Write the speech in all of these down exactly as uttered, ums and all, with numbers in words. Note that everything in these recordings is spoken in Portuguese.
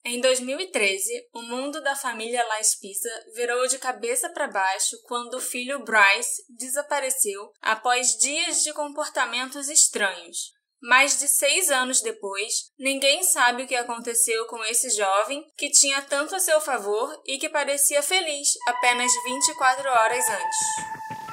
Em dois mil e treze, o mundo da família Laspisa virou de cabeça para baixo quando o filho Bryce desapareceu após dias de comportamentos estranhos. Mais de seis anos depois, ninguém sabe o que aconteceu com esse jovem que tinha tanto a seu favor e que parecia feliz apenas vinte e quatro horas antes.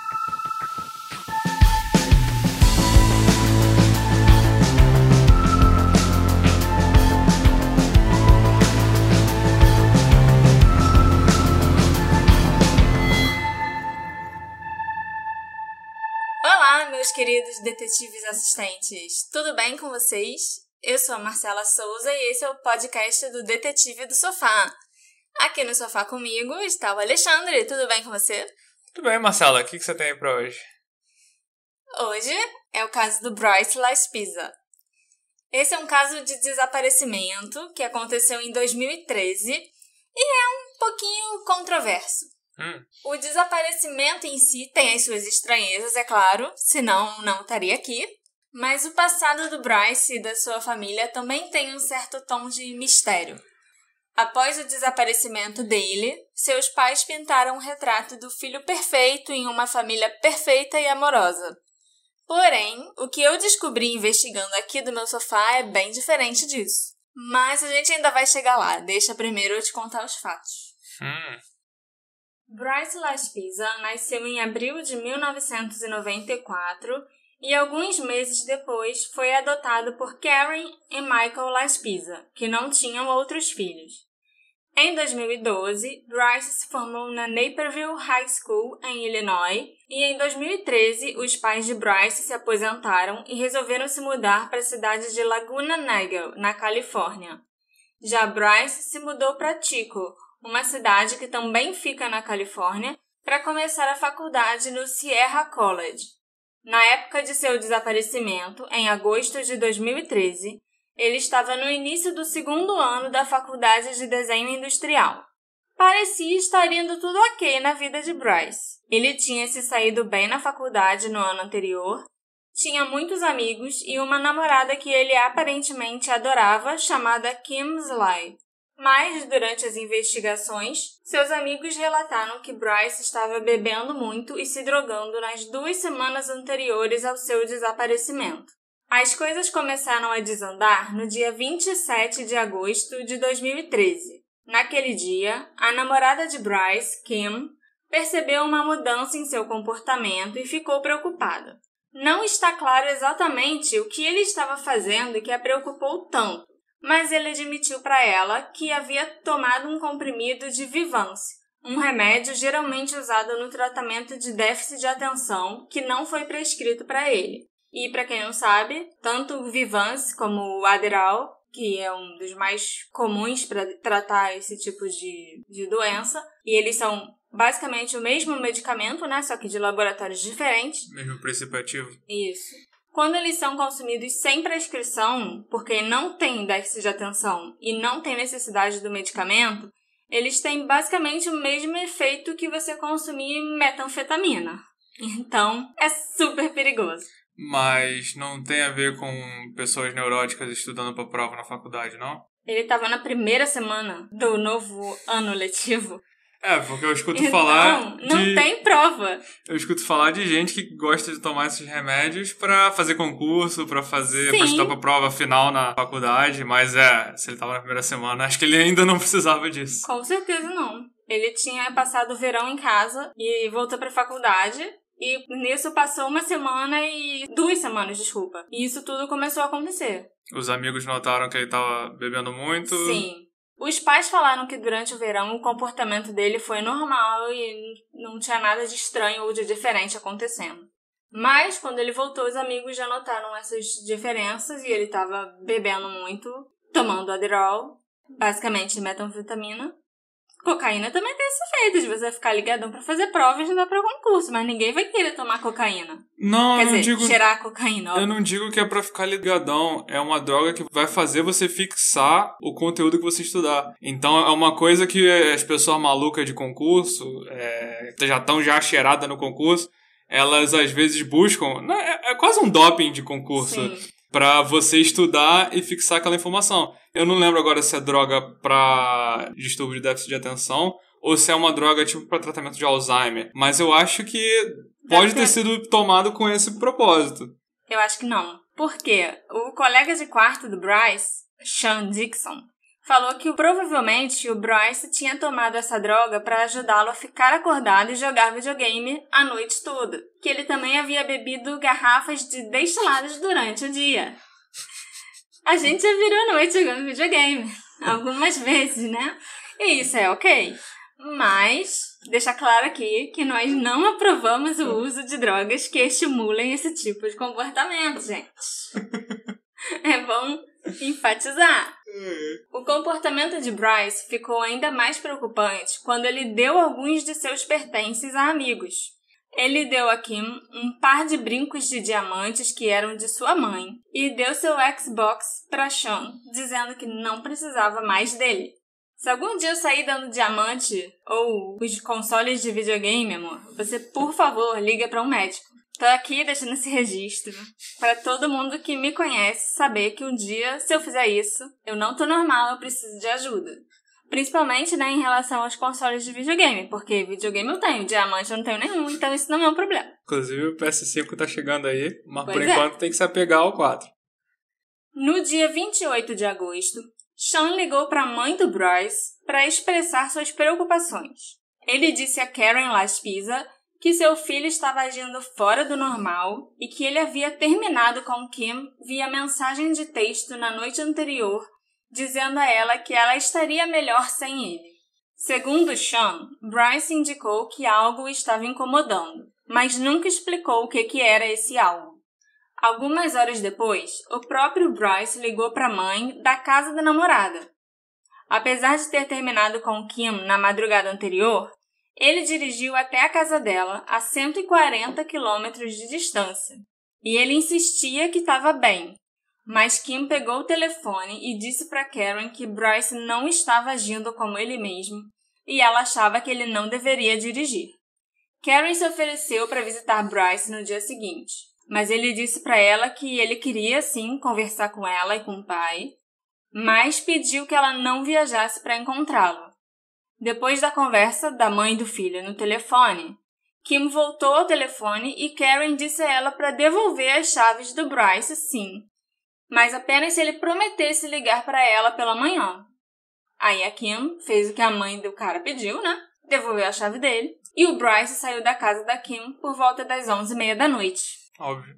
Olá, meus queridos detetives assistentes, tudo bem com vocês? Eu sou a Marcela Souza e esse é o podcast do Detetive do Sofá. Aqui no sofá comigo está o Alexandre, tudo bem com você? Tudo bem, Marcela, o que você tem aí pra hoje? Hoje é o caso do Bryce Laspisa. Esse é um caso de desaparecimento que aconteceu em dois mil e treze e é um pouquinho controverso. Hum. O desaparecimento em si tem as suas estranhezas, é claro, senão não estaria aqui. Mas o passado do Bryce e da sua família também tem um certo tom de mistério. Após o desaparecimento dele, seus pais pintaram um retrato do filho perfeito em uma família perfeita e amorosa. Porém, o que eu descobri investigando aqui do meu sofá é bem diferente disso. Mas a gente ainda vai chegar lá, deixa primeiro eu te contar os fatos. Hum. Bryce Laspisa nasceu em abril de mil novecentos e noventa e quatro e alguns meses depois foi adotado por Karen e Michael Laspisa, que não tinham outros filhos. Em dois mil e doze, Bryce se formou na Naperville High School, em Illinois, e em dois mil e treze os pais de Bryce se aposentaram e resolveram se mudar para a cidade de Laguna Niguel, na Califórnia. Já Bryce se mudou para Chico, uma cidade que também fica na Califórnia, para começar a faculdade no Sierra College. Na época de seu desaparecimento, em agosto de dois mil e treze, ele estava no início do segundo ano da faculdade de desenho industrial. Parecia estar indo tudo ok na vida de Bryce. Ele tinha se saído bem na faculdade no ano anterior, tinha muitos amigos e uma namorada que ele aparentemente adorava, chamada Kim Sly. Mas, durante as investigações, seus amigos relataram que Bryce estava bebendo muito e se drogando nas duas semanas anteriores ao seu desaparecimento. As coisas começaram a desandar no dia vinte e sete de agosto de dois mil e treze. Naquele dia, a namorada de Bryce, Kim, percebeu uma mudança em seu comportamento e ficou preocupada. Não está claro exatamente o que ele estava fazendo que a preocupou tanto, mas ele admitiu para ela que havia tomado um comprimido de Vyvanse, um remédio geralmente usado no tratamento de déficit de atenção que não foi prescrito para ele. E, para quem não sabe, tanto o Vyvanse como o Adderall, que é um dos mais comuns para tratar esse tipo de, de doença, e eles são basicamente o mesmo medicamento, né, só que de laboratórios diferentes. Mesmo princípio ativo. Isso. Quando eles são consumidos sem prescrição, porque não tem déficit de atenção e não tem necessidade do medicamento, eles têm basicamente o mesmo efeito que você consumir metanfetamina. Então, é super perigoso. Mas não tem a ver com pessoas neuróticas estudando para prova na faculdade, não? Ele estava na primeira semana do novo ano letivo. É, porque eu escuto então, falar de... não tem prova. Eu escuto falar de gente que gosta de tomar esses remédios pra fazer concurso, pra fazer, Sim. pra estudar pra prova final na faculdade, mas é, se ele tava na primeira semana, acho que ele ainda não precisava disso. Com certeza não. Ele tinha passado o verão em casa e voltou pra faculdade, e nisso passou uma semana e... duas semanas, desculpa. E isso tudo começou a acontecer. Os amigos notaram que ele tava bebendo muito? Sim. Os pais falaram que durante o verão o comportamento dele foi normal e não tinha nada de estranho ou de diferente acontecendo. Mas, quando ele voltou, os amigos já notaram essas diferenças e ele estava bebendo muito, tomando Adderall, basicamente metanfetamina. Cocaína também tem esse efeito de você ficar ligadão pra fazer prova e estudar pra concurso, mas ninguém vai querer tomar cocaína. Não, Quer eu não dizer, digo... cheirar cocaína, óbvio. Eu não digo que é pra ficar ligadão, é uma droga que vai fazer você fixar o conteúdo que você estudar. Então é uma coisa que as pessoas malucas de concurso, é, já estão já cheiradas no concurso, elas às vezes buscam... É, é quase um doping de concurso. Sim. pra você estudar e fixar aquela informação. Eu não lembro agora se é droga pra distúrbio de déficit de atenção ou se é uma droga tipo pra tratamento de Alzheimer. Mas eu acho que pode ter... ter sido tomado com esse propósito. Eu acho que não. Por quê? O colega de quarto do Bryce, Sean Dixon, falou que provavelmente o Bryce tinha tomado essa droga para ajudá-lo a ficar acordado e jogar videogame a noite toda. Que ele também havia bebido garrafas de destilados durante o dia. A gente já virou a noite jogando videogame. Algumas vezes, né? E isso é ok. Mas, deixa claro aqui que nós não aprovamos o uso de drogas que estimulem esse tipo de comportamento, gente. É bom enfatizar. O comportamento de Bryce ficou ainda mais preocupante quando ele deu alguns de seus pertences a amigos. Ele deu a Kim um par de brincos de diamantes que eram de sua mãe e deu seu Xbox para Sean, dizendo que não precisava mais dele. Se algum dia eu sair dando diamante ou os consoles de videogame, amor, você, por favor, liga para um médico. Tô aqui deixando esse registro para todo mundo que me conhece saber que um dia, se eu fizer isso, eu não tô normal, eu preciso de ajuda. Principalmente, né, em relação aos consoles de videogame, porque videogame eu tenho, diamante eu não tenho nenhum, então isso não é um problema. Inclusive o P S cinco tá chegando aí, mas pois por é. enquanto tem que se apegar ao quatro. No dia vinte e oito de agosto, Sean ligou para a mãe do Bryce para expressar suas preocupações. Ele disse a Karen Laspisa que seu filho estava agindo fora do normal e que ele havia terminado com Kim via mensagem de texto na noite anterior, dizendo a ela que ela estaria melhor sem ele. Segundo Sean, Bryce indicou que algo o estava incomodando, mas nunca explicou o que, que era esse algo. Algumas horas depois, o próprio Bryce ligou para a mãe da casa da namorada. Apesar de ter terminado com Kim na madrugada anterior, ele dirigiu até a casa dela a cento e quarenta quilômetros de distância. E ele insistia que estava bem, mas Kim pegou o telefone e disse para Karen que Bryce não estava agindo como ele mesmo e ela achava que ele não deveria dirigir. Karen se ofereceu para visitar Bryce no dia seguinte, mas ele disse para ela que ele queria sim conversar com ela e com o pai, mas pediu que ela não viajasse para encontrá-lo. Depois da conversa da mãe e do filho no telefone, Kim voltou ao telefone e Karen disse a ela para devolver as chaves do Bryce, sim, mas apenas se ele prometesse ligar para ela pela manhã. Aí a Kim fez o que a mãe do cara pediu, né? Devolveu a chave dele. E o Bryce saiu da casa da Kim por volta das onze e meia da noite. Óbvio.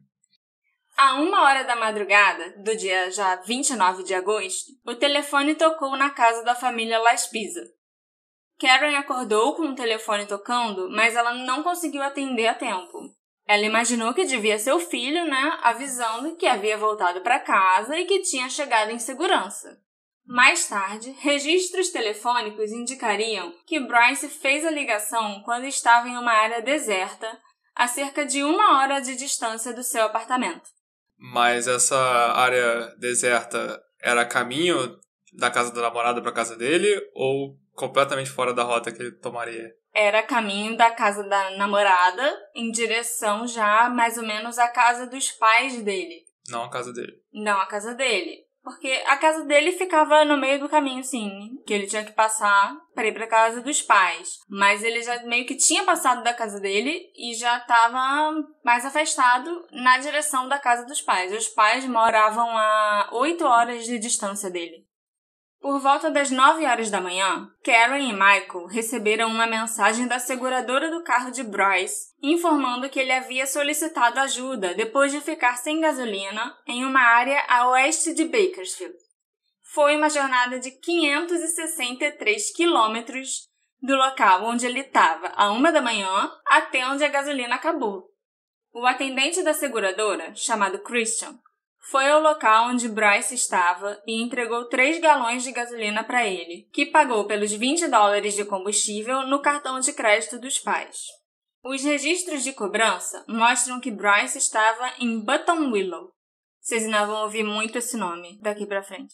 A uma hora da madrugada, do dia já vinte e nove de agosto, o telefone tocou na casa da família Laspisa. Karen acordou com o telefone tocando, mas ela não conseguiu atender a tempo. Ela imaginou que devia ser o filho, né, avisando que havia voltado para casa e que tinha chegado em segurança. Mais tarde, registros telefônicos indicariam que Bryce fez a ligação quando estava em uma área deserta, a cerca de uma hora de distância do seu apartamento. Mas essa área deserta era caminho da casa da namorada para casa dele ou completamente fora da rota que ele tomaria? Era caminho da casa da namorada em direção já mais ou menos à casa dos pais dele. Não a casa dele. Não a casa dele. Porque a casa dele ficava no meio do caminho, sim, que ele tinha que passar para ir para casa dos pais. Mas ele já meio que tinha passado da casa dele e já estava mais afastado na direção da casa dos pais. Os pais moravam a oito horas de distância dele. Por volta das nove horas da manhã, Karen e Michael receberam uma mensagem da seguradora do carro de Bryce, informando que ele havia solicitado ajuda depois de ficar sem gasolina em uma área a oeste de Bakersfield. Foi uma jornada de quinhentos e sessenta e três quilômetros do local onde ele estava, à uma da manhã, até onde a gasolina acabou. O atendente da seguradora, chamado Christian, foi ao local onde Bryce estava e entregou três galões de gasolina para ele, que pagou pelos vinte dólares de combustível no cartão de crédito dos pais. Os registros de cobrança mostram que Bryce estava em Buttonwillow. Vocês ainda vão ouvir muito esse nome daqui para frente.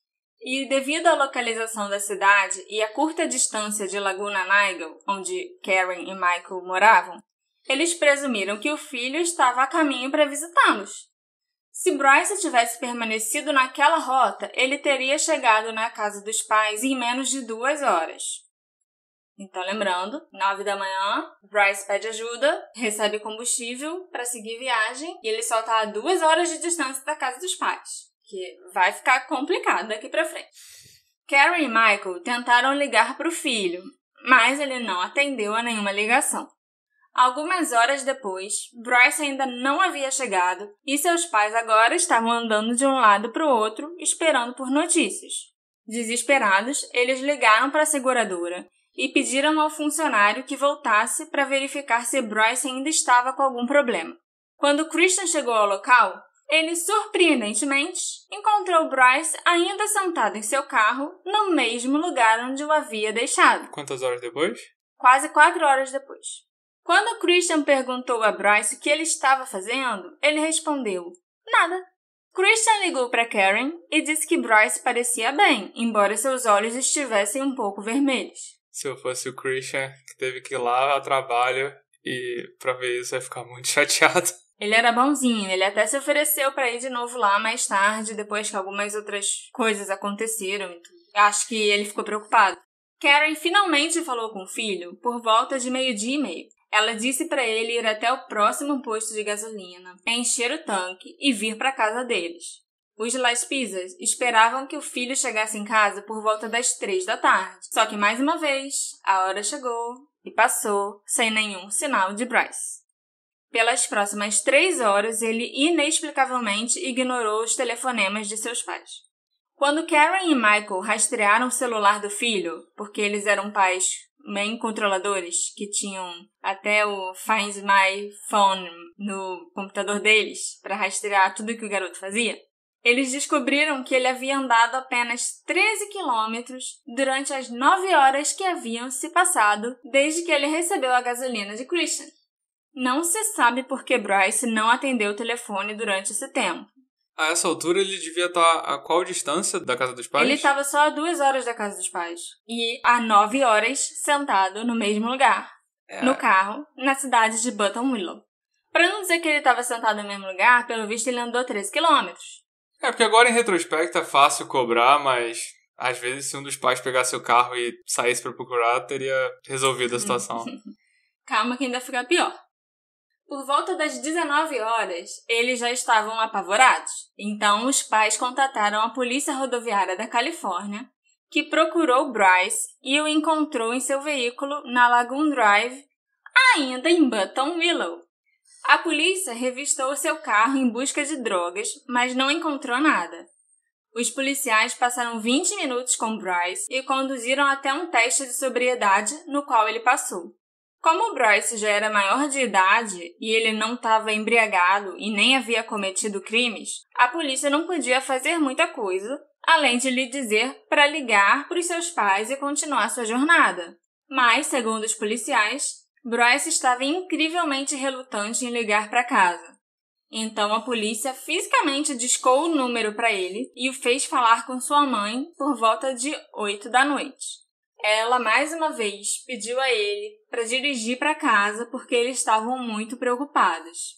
E devido à localização da cidade e à curta distância de Laguna Niguel, onde Karen e Michael moravam, eles presumiram que o filho estava a caminho para visitá-los. Se Bryce tivesse permanecido naquela rota, ele teria chegado na casa dos pais em menos de duas horas. Então, lembrando, nove da manhã, Bryce pede ajuda, recebe combustível para seguir viagem e ele só está a duas horas de distância da casa dos pais, que vai ficar complicado daqui para frente. Karen e Michael tentaram ligar para o filho, mas ele não atendeu a nenhuma ligação. Algumas horas depois, Bryce ainda não havia chegado e seus pais agora estavam andando de um lado para o outro, esperando por notícias. Desesperados, eles ligaram para a seguradora e pediram ao funcionário que voltasse para verificar se Bryce ainda estava com algum problema. Quando Christian chegou ao local, ele, surpreendentemente, encontrou Bryce ainda sentado em seu carro no mesmo lugar onde o havia deixado. Quantas horas depois? Quase quatro horas depois. Quando Christian perguntou a Bryce o que ele estava fazendo, ele respondeu, nada. Christian ligou para Karen e disse que Bryce parecia bem, embora seus olhos estivessem um pouco vermelhos. Se eu fosse o Christian, que teve que ir lá ao trabalho e pra ver isso, eu ia ficar muito chateado. Ele era bonzinho, ele até se ofereceu para ir de novo lá mais tarde, depois que algumas outras coisas aconteceram. Acho que ele ficou preocupado. Karen finalmente falou com o filho por volta de meio-dia e meio. Ela disse para ele ir até o próximo posto de gasolina, encher o tanque e vir para a casa deles. Os Laspizas esperavam que o filho chegasse em casa por volta das três da tarde. Só que, mais uma vez, a hora chegou e passou sem nenhum sinal de Bryce. Pelas próximas três horas, ele inexplicavelmente ignorou os telefonemas de seus pais. Quando Karen e Michael rastrearam o celular do filho, porque eles eram pais bem controladores, que tinham até o Find My Phone no computador deles para rastrear tudo que o garoto fazia, eles descobriram que ele havia andado apenas treze quilômetros durante as nove horas que haviam se passado desde que ele recebeu a gasolina de Christian. Não se sabe por que Bryce não atendeu o telefone durante esse tempo. A essa altura ele devia estar a qual distância da casa dos pais? Ele estava só a duas horas da casa dos pais. E a nove horas sentado no mesmo lugar, é. no carro, na cidade de Button Willow. Para não dizer que ele estava sentado no mesmo lugar, pelo visto ele andou treze quilômetros. É, porque agora em retrospecto é fácil cobrar, mas às vezes se um dos pais pegasse o carro e saísse para procurar, teria resolvido a situação. Calma que ainda fica pior. Por volta das dezenove horas, eles já estavam apavorados. Então, os pais contataram a Polícia Rodoviária da Califórnia, que procurou Bryce e o encontrou em seu veículo na Lagoon Drive, ainda em Button Willow. A polícia revistou seu carro em busca de drogas, mas não encontrou nada. Os policiais passaram vinte minutos com Bryce e conduziram até um teste de sobriedade no qual ele passou. Como Bryce já era maior de idade e ele não estava embriagado e nem havia cometido crimes, a polícia não podia fazer muita coisa, além de lhe dizer para ligar para os seus pais e continuar sua jornada. Mas, segundo os policiais, Bryce estava incrivelmente relutante em ligar para casa. Então a polícia fisicamente discou o número para ele e o fez falar com sua mãe por volta de oito da noite. Ela, mais uma vez, pediu a ele para dirigir para casa porque eles estavam muito preocupados.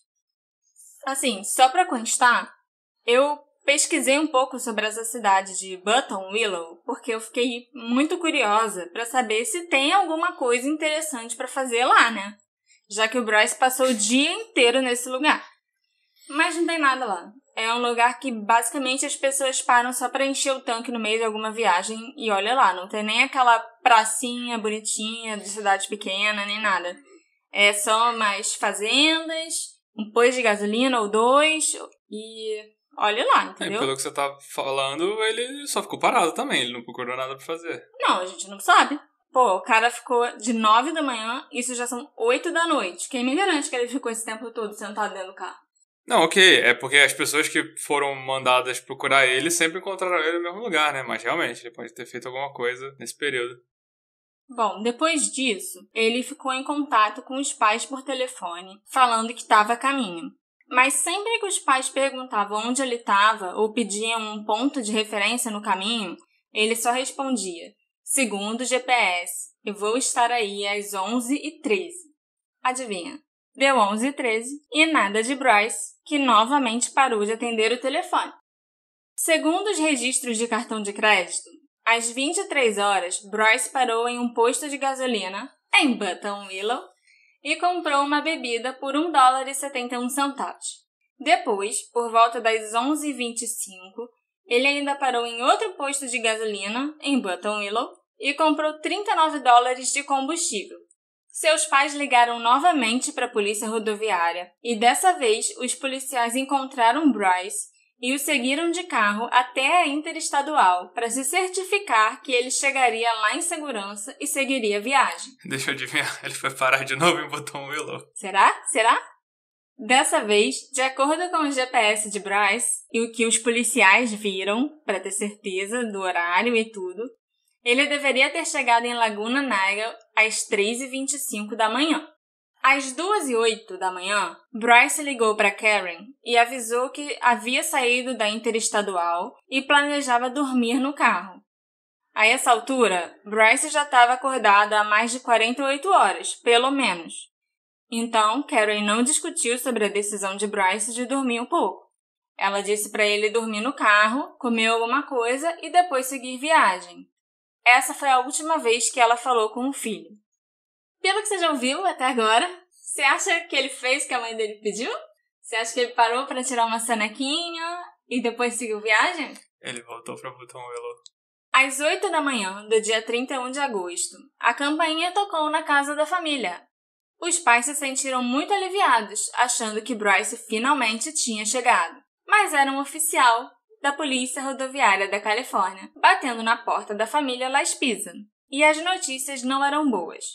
Assim, só para constar, eu pesquisei um pouco sobre essa cidade de Button Willow porque eu fiquei muito curiosa para saber se tem alguma coisa interessante para fazer lá, né? Já que o Bryce passou o dia inteiro nesse lugar. Mas não tem nada lá. É um lugar que basicamente as pessoas param só para encher o tanque no meio de alguma viagem e olha lá, não tem nem aquela pracinha bonitinha de cidade pequena, nem nada. É só mais fazendas, um posto de gasolina ou dois e olha lá, entendeu? É, pelo que você tá falando, ele só ficou parado também, ele não procurou nada pra fazer. Não, a gente não sabe. Pô, o cara ficou de nove da manhã, isso já são oito da noite. Quem me garante que ele ficou esse tempo todo sentado dentro do carro? Não, ok, é porque as pessoas que foram mandadas procurar ele sempre encontraram ele no mesmo lugar, né? Mas realmente, ele pode ter feito alguma coisa nesse período. Bom, depois disso, ele ficou em contato com os pais por telefone, falando que estava a caminho. Mas sempre que os pais perguntavam onde ele estava ou pediam um ponto de referência no caminho, ele só respondia: segundo o G P S, eu vou estar aí às onze e treze. Adivinha? Deu onze e treze e nada de Bryce, que novamente parou de atender o telefone. Segundo os registros de cartão de crédito, às vinte e três horas, Bryce parou em um posto de gasolina, em Buttonwillow, e comprou uma bebida por um dólar e setenta e um centavos. Depois, por volta das onze e vinte e cinco, ele ainda parou em outro posto de gasolina, em Buttonwillow, e comprou trinta e nove dólares de combustível. Seus pais ligaram novamente para a polícia rodoviária e, dessa vez, os policiais encontraram Bryce e o seguiram de carro até a interestadual para se certificar que ele chegaria lá em segurança e seguiria a viagem. Deixa eu adivinhar, ele foi parar de novo em Buttonwillow. Será? Será? Dessa vez, de acordo com o G P S de Bryce e o que os policiais viram, para ter certeza do horário e tudo, ele deveria ter chegado em Laguna Niguel às três e vinte e cinco da manhã. Às duas e oito da manhã, Bryce ligou para Karen e avisou que havia saído da interestadual e planejava dormir no carro. A essa altura, Bryce já estava acordada há mais de quarenta e oito horas, pelo menos. Então, Karen não discutiu sobre a decisão de Bryce de dormir um pouco. Ela disse para ele dormir no carro, comer alguma coisa e depois seguir viagem. Essa foi a última vez que ela falou com o filho. Pelo que você já ouviu até agora, você acha que ele fez o que a mãe dele pediu? Você acha que ele parou para tirar uma sonequinha e depois seguiu viagem? Ele voltou para Buttonwillow. Às oito da manhã do dia trinta e um de agosto, a campainha tocou na casa da família. Os pais se sentiram muito aliviados, achando que Bryce finalmente tinha chegado. Mas era um oficial da Polícia Rodoviária da Califórnia, batendo na porta da família Laspisa. E as notícias não eram boas.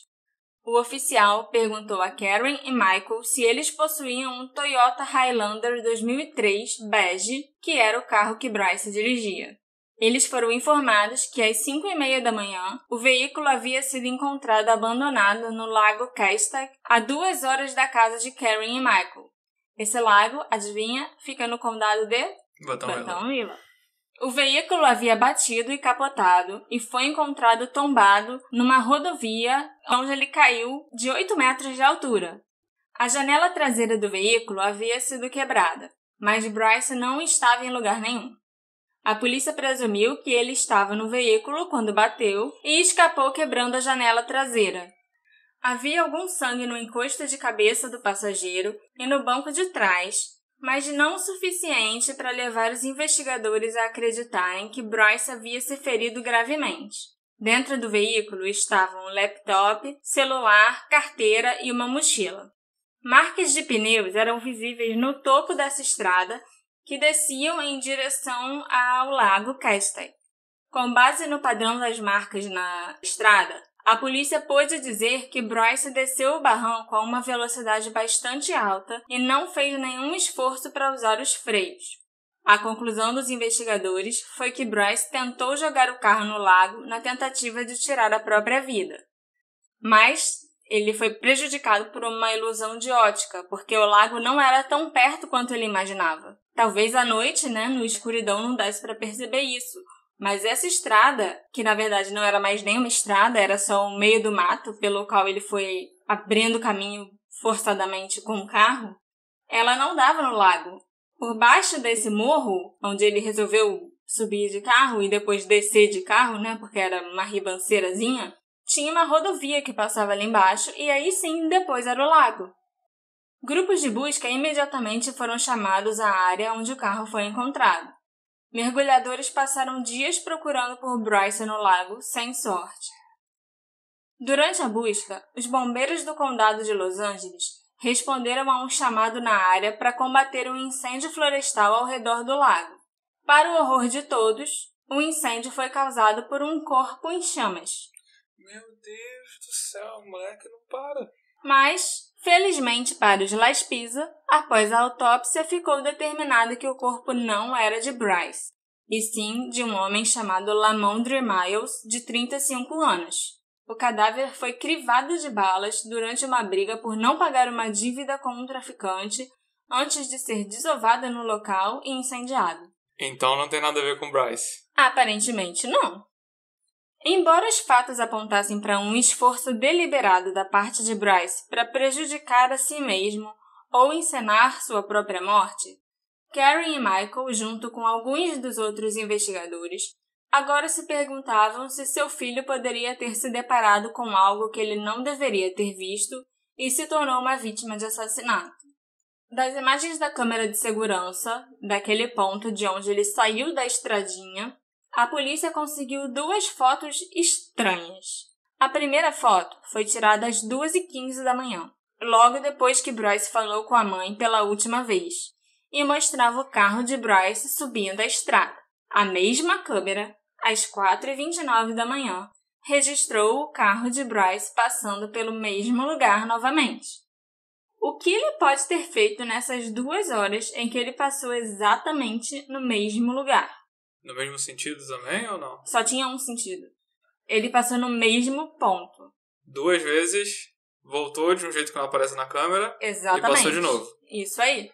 O oficial perguntou a Karen e Michael se eles possuíam um Toyota Highlander dois mil e três bege, que era o carro que Bryce dirigia. Eles foram informados que às cinco e meia da manhã, o veículo havia sido encontrado abandonado no lago Castaic, a duas horas da casa de Karen e Michael. Esse lago, adivinha, fica no condado de Buttonwillow. O veículo havia batido e capotado e foi encontrado tombado numa rodovia onde ele caiu de oito metros de altura. A janela traseira do veículo havia sido quebrada, mas Bryce não estava em lugar nenhum. A polícia presumiu que ele estava no veículo quando bateu e escapou quebrando a janela traseira. Havia algum sangue no encosto de cabeça do passageiro e no banco de trás, mas não o suficiente para levar os investigadores a acreditarem que Bryce havia se ferido gravemente. Dentro do veículo estavam um laptop, celular, carteira e uma mochila. Marcas de pneus eram visíveis no topo dessa estrada que desciam em direção ao lago Castaic. Com base no padrão das marcas na estrada, a polícia pôde dizer que Bryce desceu o barranco a uma velocidade bastante alta e não fez nenhum esforço para usar os freios. A conclusão dos investigadores foi que Bryce tentou jogar o carro no lago na tentativa de tirar a própria vida. Mas ele foi prejudicado por uma ilusão de ótica, porque o lago não era tão perto quanto ele imaginava. Talvez à noite, né, no escuridão, não desse para perceber isso. Mas essa estrada, que na verdade não era mais nem uma estrada, era só um meio do mato, pelo qual ele foi abrindo caminho forçadamente com o carro, ela não dava no lago. Por baixo desse morro, onde ele resolveu subir de carro e depois descer de carro, né, porque era uma ribanceirazinha, tinha uma rodovia que passava ali embaixo e aí sim depois era o lago. Grupos de busca imediatamente foram chamados à área onde o carro foi encontrado. Mergulhadores passaram dias procurando por Bryce no lago, sem sorte. Durante a busca, os bombeiros do condado de Los Angeles responderam a um chamado na área para combater um incêndio florestal ao redor do lago. Para o horror de todos, o incêndio foi causado por um corpo em chamas. Meu Deus do céu, o moleque não para. Mas, felizmente para os Laspisa, após a autópsia ficou determinado que o corpo não era de Bryce, e sim de um homem chamado Lamondre Miles, de trinta e cinco anos. O cadáver foi crivado de balas durante uma briga por não pagar uma dívida com um traficante antes de ser desovado no local e incendiado. Então não tem nada a ver com Bryce? Aparentemente não. Embora os fatos apontassem para um esforço deliberado da parte de Bryce para prejudicar a si mesmo ou encenar sua própria morte, Karen e Michael, junto com alguns dos outros investigadores, agora se perguntavam se seu filho poderia ter se deparado com algo que ele não deveria ter visto e se tornou uma vítima de assassinato. Das imagens da câmera de segurança, daquele ponto de onde ele saiu da estradinha, a polícia conseguiu duas fotos estranhas. A primeira foto foi tirada às duas e quinze da manhã, logo depois que Bryce falou com a mãe pela última vez, e mostrava o carro de Bryce subindo a estrada. A mesma câmera, às quatro e vinte e nove da manhã, registrou o carro de Bryce passando pelo mesmo lugar novamente. O que ele pode ter feito nessas duas horas em que ele passou exatamente no mesmo lugar? No mesmo sentido também ou não? Só tinha um sentido. Ele passou no mesmo ponto. Duas vezes, voltou de um jeito que não aparece na câmera. Exatamente. E passou de novo. Isso aí.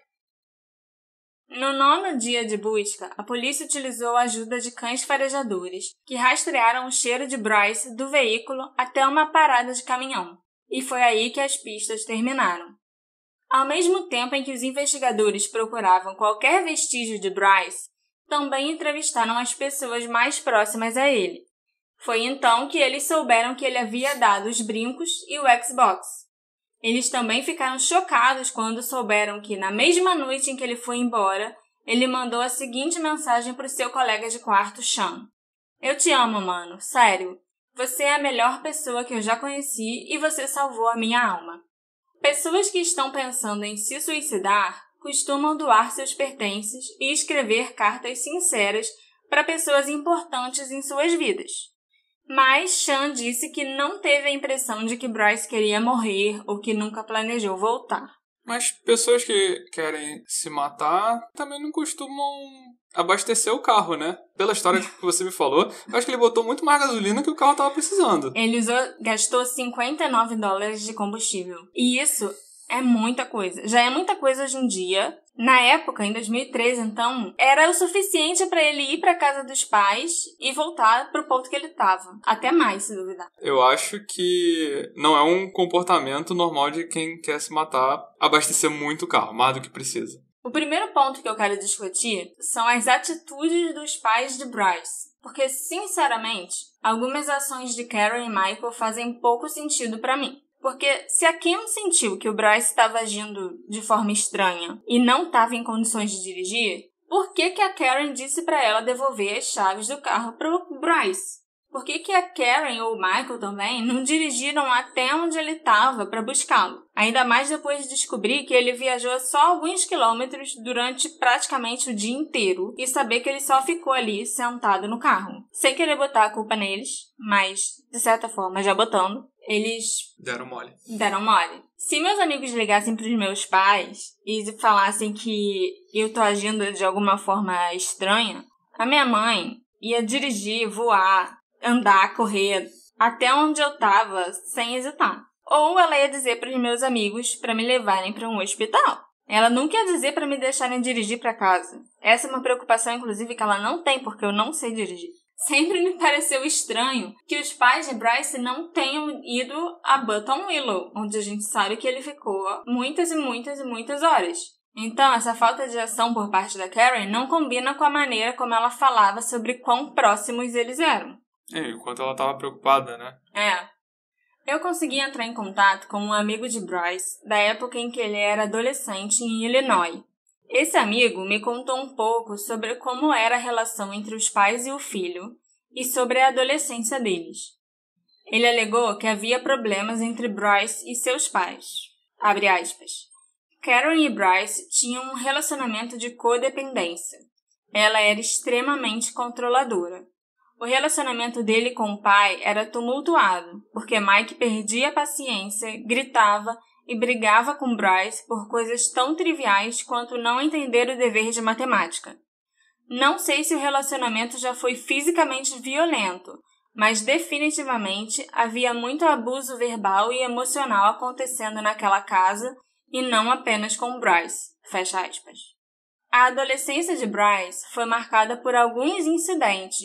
No nono dia de busca, a polícia utilizou a ajuda de cães farejadores, que rastrearam o cheiro de Bryce do veículo até uma parada de caminhão. E foi aí que as pistas terminaram. Ao mesmo tempo em que os investigadores procuravam qualquer vestígio de Bryce, também entrevistaram as pessoas mais próximas a ele. Foi então que eles souberam que ele havia dado os brincos e o Xbox. Eles também ficaram chocados quando souberam que, na mesma noite em que ele foi embora, ele mandou a seguinte mensagem para o seu colega de quarto, Sean. Eu te amo, mano. Sério. Você é a melhor pessoa que eu já conheci e você salvou a minha alma. Pessoas que estão pensando em se suicidar costumam doar seus pertences e escrever cartas sinceras para pessoas importantes em suas vidas. Mas Sean disse que não teve a impressão de que Bryce queria morrer ou que nunca planejou voltar. Mas pessoas que querem se matar também não costumam abastecer o carro, né? Pela história que você me falou, eu acho que ele botou muito mais gasolina que o carro estava precisando. Ele usou, gastou cinquenta e nove dólares de combustível. E isso é muita coisa. Já é muita coisa hoje em dia. Na época, em dois mil e treze, então, era o suficiente para ele ir para a casa dos pais e voltar para o ponto que ele estava. Até mais, se duvidar. Eu acho que não é um comportamento normal de quem quer se matar abastecer muito o carro, mais do que precisa. O primeiro ponto que eu quero discutir são as atitudes dos pais de Bryce. Porque, sinceramente, algumas ações de Karen e Michael fazem pouco sentido para mim. Porque se a Kim sentiu que o Bryce estava agindo de forma estranha e não estava em condições de dirigir, por que que a Karen disse para ela devolver as chaves do carro para o Bryce? Por que que a Karen ou o Michael também não dirigiram até onde ele estava para buscá-lo? Ainda mais depois de descobrir que ele viajou só alguns quilômetros durante praticamente o dia inteiro e saber que ele só ficou ali sentado no carro. Sem querer botar a culpa neles, mas, de certa forma, já botando, eles deram mole. Deram mole. Se meus amigos ligassem para os meus pais e falassem que eu tô agindo de alguma forma estranha, a minha mãe ia dirigir, voar, andar, correr até onde eu tava sem hesitar. Ou ela ia dizer para os meus amigos para me levarem para um hospital. Ela nunca ia dizer para me deixarem dirigir para casa. Essa é uma preocupação, inclusive, que ela não tem, porque eu não sei dirigir. Sempre me pareceu estranho que os pais de Bryce não tenham ido a Button Willow, onde a gente sabe que ele ficou muitas e muitas e muitas horas. Então, essa falta de ação por parte da Karen não combina com a maneira como ela falava sobre quão próximos eles eram. É, enquanto ela estava preocupada, né? É. Eu consegui entrar em contato com um amigo de Bryce, da época em que ele era adolescente em Illinois. Esse amigo me contou um pouco sobre como era a relação entre os pais e o filho e sobre a adolescência deles. Ele alegou que havia problemas entre Bryce e seus pais. Abre aspas. Karen e Bryce tinham um relacionamento de codependência. Ela era extremamente controladora. O relacionamento dele com o pai era tumultuado, porque Mike perdia a paciência, gritava e brigava com Bryce por coisas tão triviais quanto não entender o dever de matemática. Não sei se o relacionamento já foi fisicamente violento, mas definitivamente havia muito abuso verbal e emocional acontecendo naquela casa e não apenas com Bryce. Fecha aspas. A adolescência de Bryce foi marcada por alguns incidentes,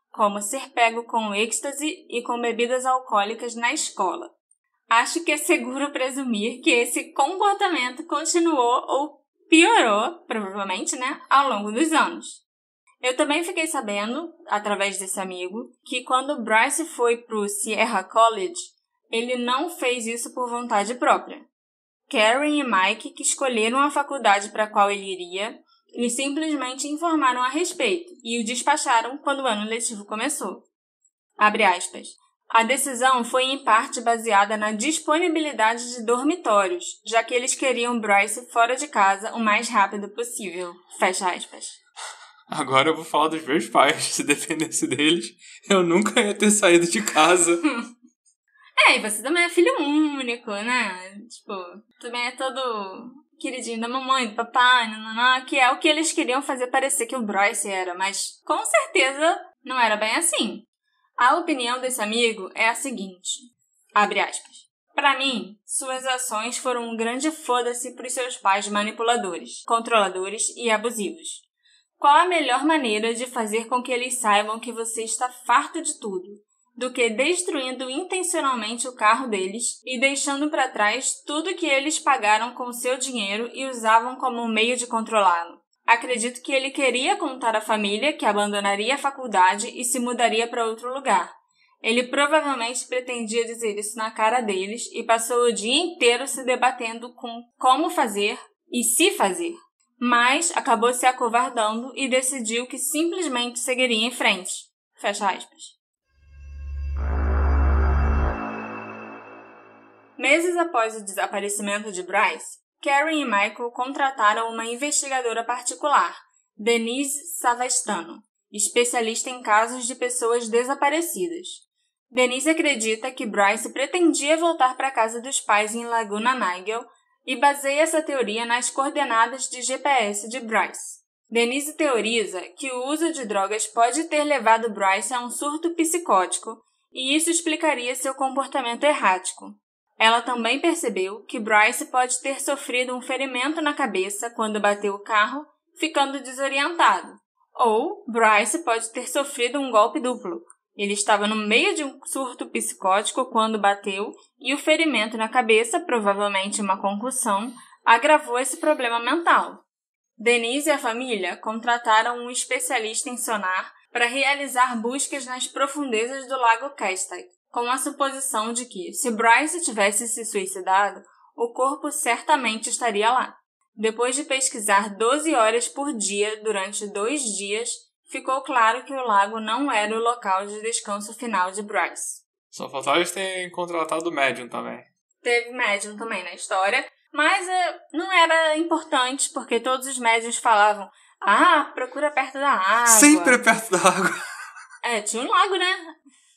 como ser pego com êxtase e com bebidas alcoólicas na escola. Acho que é seguro presumir que esse comportamento continuou ou piorou, provavelmente, né, ao longo dos anos. Eu também fiquei sabendo, através desse amigo, que quando Bryce foi para o Sierra College, ele não fez isso por vontade própria. Karen e Mike, que escolheram a faculdade para a qual ele iria, lhe simplesmente informaram a respeito e o despacharam quando o ano letivo começou. Abre aspas. A decisão foi em parte baseada na disponibilidade de dormitórios, já que eles queriam Bryce fora de casa o mais rápido possível. Fecha aspas. Agora eu vou falar dos meus pais. Se dependesse deles, eu nunca ia ter saído de casa. É, e você também é filho único, né? Tipo, também é todo queridinho da mamãe, do papai, nananã, que é o que eles queriam fazer parecer que o Bryce era, mas com certeza não era bem assim. A opinião desse amigo é a seguinte, abre aspas. Pra mim, suas ações foram um grande foda-se pros seus pais manipuladores, controladores e abusivos. Qual a melhor maneira de fazer com que eles saibam que você está farto de tudo, do que destruindo intencionalmente o carro deles e deixando para trás tudo que eles pagaram com seu dinheiro e usavam como um meio de controlá-lo? Acredito que ele queria contar à família que abandonaria a faculdade e se mudaria para outro lugar. Ele provavelmente pretendia dizer isso na cara deles e passou o dia inteiro se debatendo com como fazer e se fazer. Mas acabou se acovardando e decidiu que simplesmente seguiria em frente. Fecha aspas. Meses após o desaparecimento de Bryce, Karen e Michael contrataram uma investigadora particular, Denise Savastano, especialista em casos de pessoas desaparecidas. Denise acredita que Bryce pretendia voltar para a casa dos pais em Laguna Niguel e baseia essa teoria nas coordenadas de G P S de Bryce. Denise teoriza que o uso de drogas pode ter levado Bryce a um surto psicótico e isso explicaria seu comportamento errático. Ela também percebeu que Bryce pode ter sofrido um ferimento na cabeça quando bateu o carro, ficando desorientado. Ou Bryce pode ter sofrido um golpe duplo. Ele estava no meio de um surto psicótico quando bateu e o ferimento na cabeça, provavelmente uma concussão, agravou esse problema mental. Denise e a família contrataram um especialista em sonar para realizar buscas nas profundezas do Lago Castaic, com a suposição de que, se Bryce tivesse se suicidado, o corpo certamente estaria lá. Depois de pesquisar doze horas por dia durante dois dias, ficou claro que o lago não era o local de descanso final de Bryce. Só faltava eles terem contratado o médium também. Teve médium também na história, mas é, não era importante, porque todos os médiuns falavam ah, procura perto da água. Sempre perto da água. É, tinha um lago, né?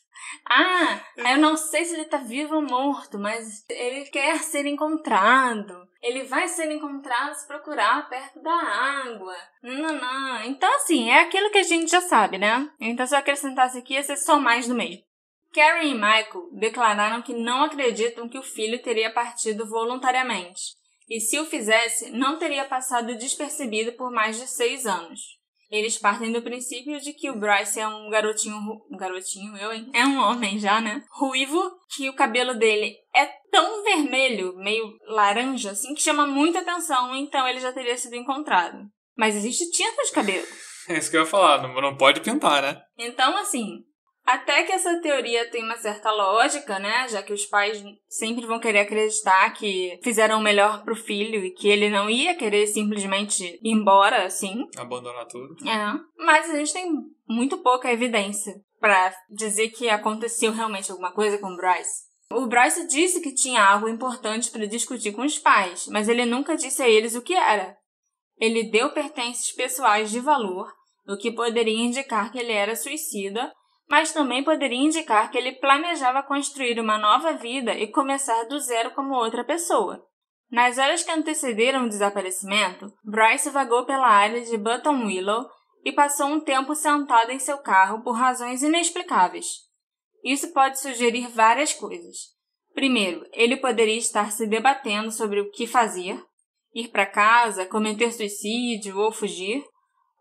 Ah, eu não sei se ele tá vivo ou morto, mas ele quer ser encontrado. Ele vai ser encontrado se procurar perto da água. Não, não. Então, assim, é aquilo que a gente já sabe, né? Então, se eu acrescentasse aqui, ia ser só mais do mesmo. Karen e Michael declararam que não acreditam que o filho teria partido voluntariamente. E se o fizesse, não teria passado despercebido por mais de seis anos. Eles partem do princípio de que o Bryce é um garotinho... Um garotinho, eu, hein? É um homem já, né? Ruivo, que o cabelo dele é tão vermelho, meio laranja, assim, que chama muita atenção, então ele já teria sido encontrado. Mas existe tinta de cabelo. É isso que eu ia falar, não, não pode pintar, né? Então, assim, até que essa teoria tem uma certa lógica, né? Já que os pais sempre vão querer acreditar que fizeram o melhor pro filho e que ele não ia querer simplesmente ir embora, assim. Abandonar tudo. É. Mas a gente tem muito pouca evidência pra dizer que aconteceu realmente alguma coisa com o Bryce. O Bryce disse que tinha algo importante para discutir com os pais, mas ele nunca disse a eles o que era. Ele deu pertences pessoais de valor, o que poderia indicar que ele era suicida, mas também poderia indicar que ele planejava construir uma nova vida e começar do zero como outra pessoa. Nas horas que antecederam o desaparecimento, Bryce vagou pela área de Buttonwillow e passou um tempo sentado em seu carro por razões inexplicáveis. Isso pode sugerir várias coisas. Primeiro, ele poderia estar se debatendo sobre o que fazer, ir para casa, cometer suicídio ou fugir,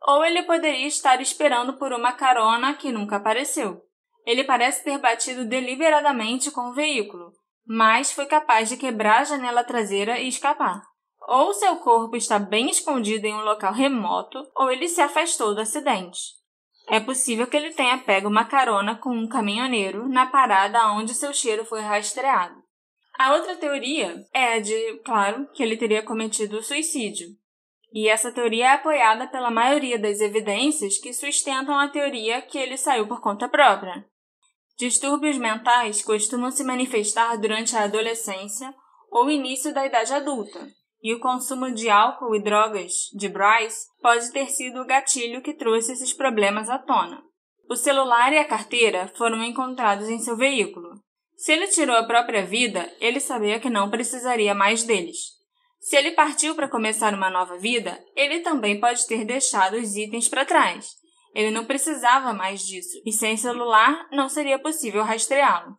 ou ele poderia estar esperando por uma carona que nunca apareceu. Ele parece ter batido deliberadamente com o veículo, mas foi capaz de quebrar a janela traseira e escapar. Ou seu corpo está bem escondido em um local remoto, ou ele se afastou do acidente. É possível que ele tenha pego uma carona com um caminhoneiro na parada onde seu cheiro foi rastreado. A outra teoria é a de, claro, que ele teria cometido suicídio. E essa teoria é apoiada pela maioria das evidências que sustentam a teoria que ele saiu por conta própria. Distúrbios mentais costumam se manifestar durante a adolescência ou início da idade adulta, e o consumo de álcool e drogas de Bryce pode ter sido o gatilho que trouxe esses problemas à tona. O celular e a carteira foram encontrados em seu veículo. Se ele tirou a própria vida, ele sabia que não precisaria mais deles. Se ele partiu para começar uma nova vida, ele também pode ter deixado os itens para trás. Ele não precisava mais disso, e sem celular não seria possível rastreá-lo.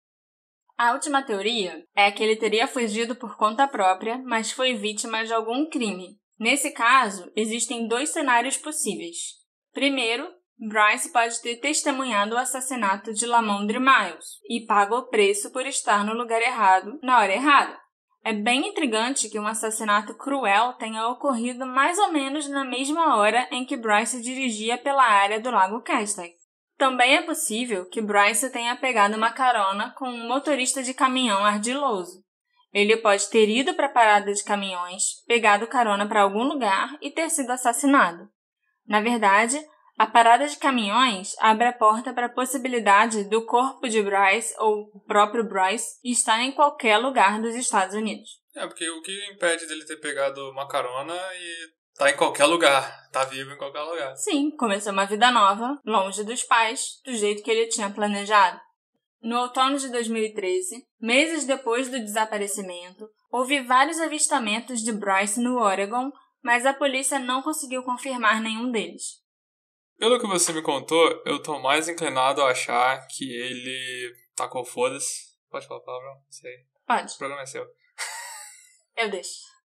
A última teoria é que ele teria fugido por conta própria, mas foi vítima de algum crime. Nesse caso, existem dois cenários possíveis. Primeiro, Bryce pode ter testemunhado o assassinato de Lamondre Miles e pago o preço por estar no lugar errado, na hora errada. É bem intrigante que um assassinato cruel tenha ocorrido mais ou menos na mesma hora em que Bryce dirigia pela área do Lago Castaic. Também é possível que Bryce tenha pegado uma carona com um motorista de caminhão ardiloso. Ele pode ter ido para a parada de caminhões, pegado carona para algum lugar e ter sido assassinado. Na verdade, a parada de caminhões abre a porta para a possibilidade do corpo de Bryce ou o próprio Bryce estar em qualquer lugar dos Estados Unidos. É, porque o que impede dele ter pegado uma carona e tá em qualquer lugar, tá vivo em qualquer lugar. Sim, começou uma vida nova, longe dos pais, do jeito que ele tinha planejado. No outono de dois mil e treze, meses depois do desaparecimento, houve vários avistamentos de Bryce no Oregon, mas a polícia não conseguiu confirmar nenhum deles. Pelo que você me contou, eu tô mais inclinado a achar que ele tacou foda-se. Pode falar a palavra? Não sei. Pode. O programa é seu. Eu deixo.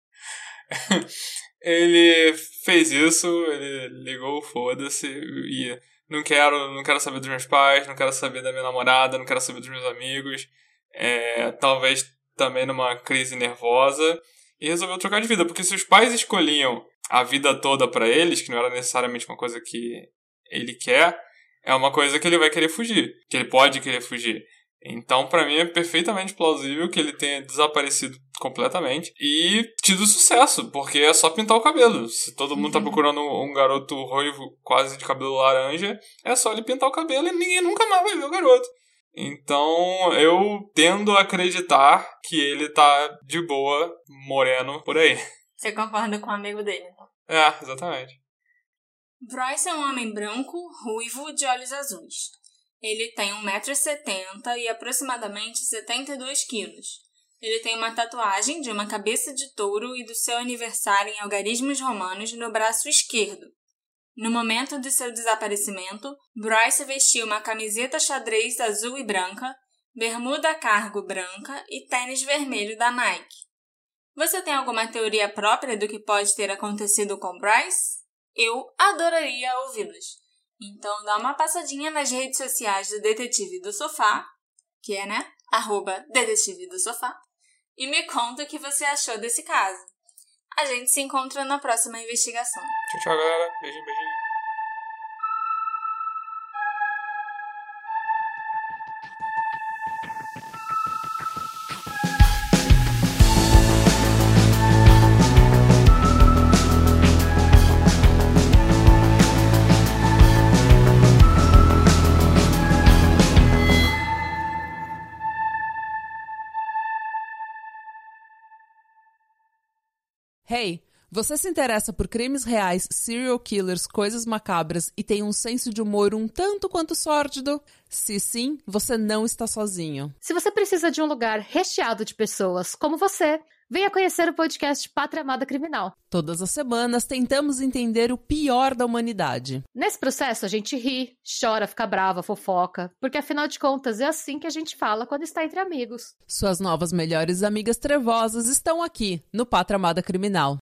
Ele fez isso, ele ligou o foda-se e não quero, não quero saber dos meus pais, não quero saber da minha namorada, não quero saber dos meus amigos. É, talvez também numa crise nervosa. E resolveu trocar de vida, porque se os pais escolhiam a vida toda pra eles, que não era necessariamente uma coisa que ele quer, é uma coisa que ele vai querer fugir, que ele pode querer fugir. Então, pra mim, é perfeitamente plausível que ele tenha desaparecido completamente e tido sucesso, porque é só pintar o cabelo. Se todo mundo tá procurando um garoto ruivo quase de cabelo laranja, é só ele pintar o cabelo e ninguém nunca mais vai ver o garoto. Então, eu tendo a acreditar que ele tá de boa, moreno, por aí. Você concorda com o amigo dele, então? É, exatamente. Bryce é um homem branco, ruivo, de olhos azuis. Ele tem um metro e setenta e aproximadamente setenta e dois quilos. Ele tem uma tatuagem de uma cabeça de touro e do seu aniversário em algarismos romanos no braço esquerdo. No momento de seu desaparecimento, Bryce vestiu uma camiseta xadrez azul e branca, bermuda cargo branca e tênis vermelho da Nike. Você tem alguma teoria própria do que pode ter acontecido com Bryce? Eu adoraria ouvi-los. Então dá uma passadinha nas redes sociais do Detetive do Sofá, que é, né, arroba Detetive do Sofá, e me conta o que você achou desse caso. A gente se encontra na próxima investigação. Tchau, tchau, galera. Beijinho, beijinho. Hey, você se interessa por crimes reais, serial killers, coisas macabras e tem um senso de humor um tanto quanto sórdido? Se sim, você não está sozinho. Se você precisa de um lugar recheado de pessoas como você, venha conhecer o podcast Pátria Amada Criminal. Todas as semanas tentamos entender o pior da humanidade. Nesse processo a gente ri, chora, fica brava, fofoca, porque afinal de contas é assim que a gente fala quando está entre amigos. Suas novas melhores amigas trevosas estão aqui no Pátria Amada Criminal.